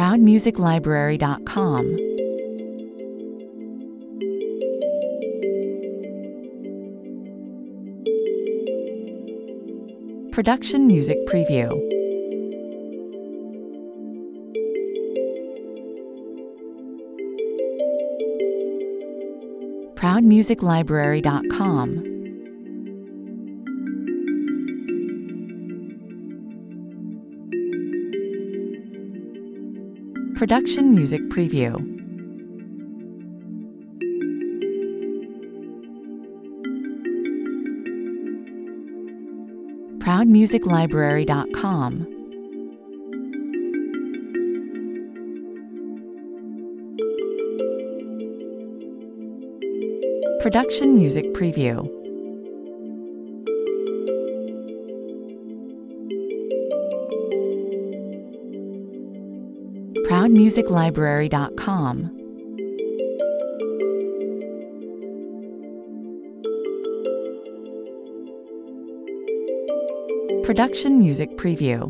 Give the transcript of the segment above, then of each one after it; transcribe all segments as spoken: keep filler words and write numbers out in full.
proud music library dot com. Production Music Preview. proud music library dot com. Production Music Preview. proud music library dot com. Production Music Preview. proud music library dot com. Production Music Preview.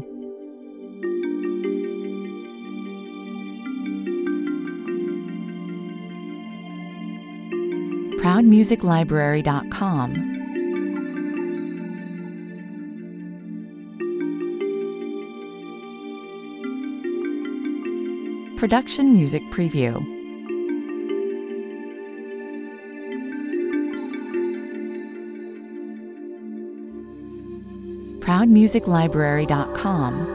proud music library dot com. Production Music Preview. proud music library dot com.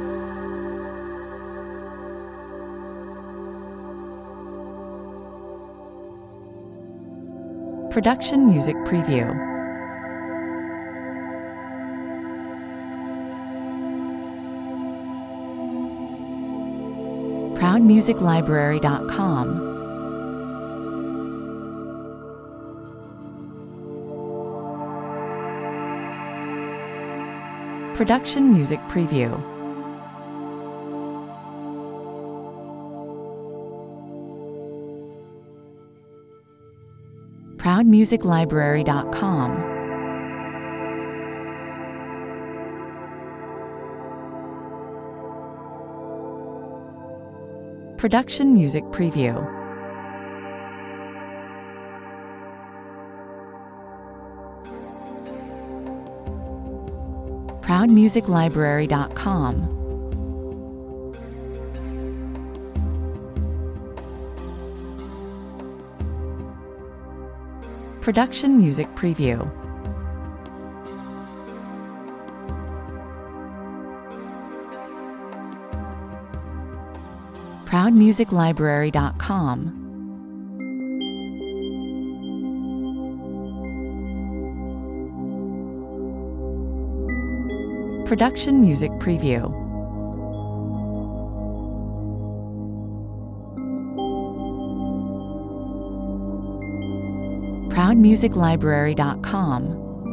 Production Music Preview. proud music library dot com. Production Music Preview. proud music library dot com. Production Music Preview. proud music library dot com. Production Music Preview. proud music library dot com. Production Music Preview. proud music library dot com.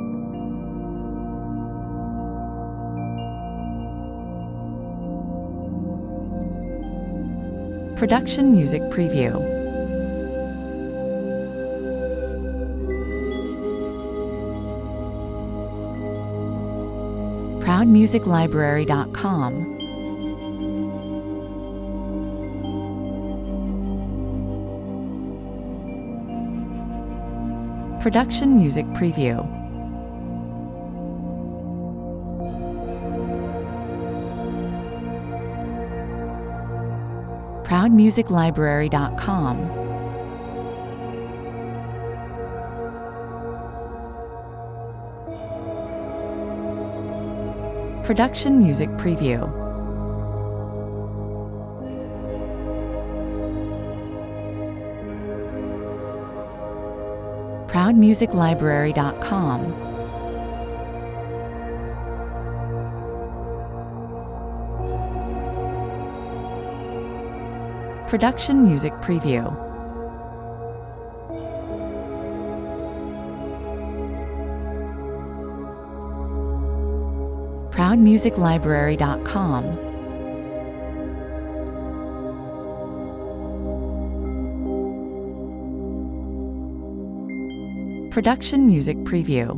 Production Music Preview. proud music library dot com. Production Music Preview. proud music library dot com. Production Music Preview. proud music library dot com. Production Music Preview. proud music library dot com. Production Music Preview.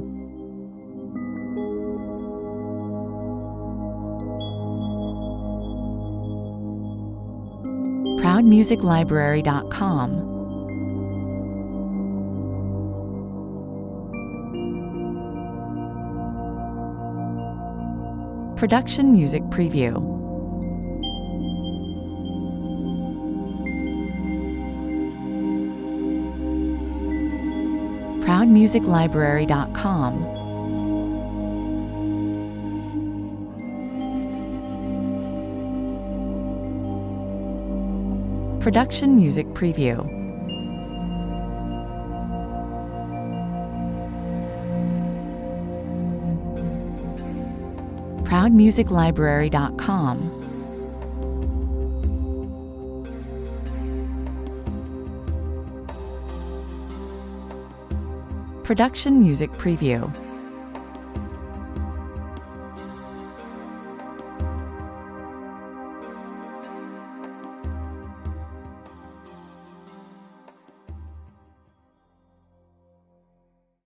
proud music library dot com. Production Music Preview. proud music library dot com. Production Music Preview. proud music library dot com. Production Music Preview.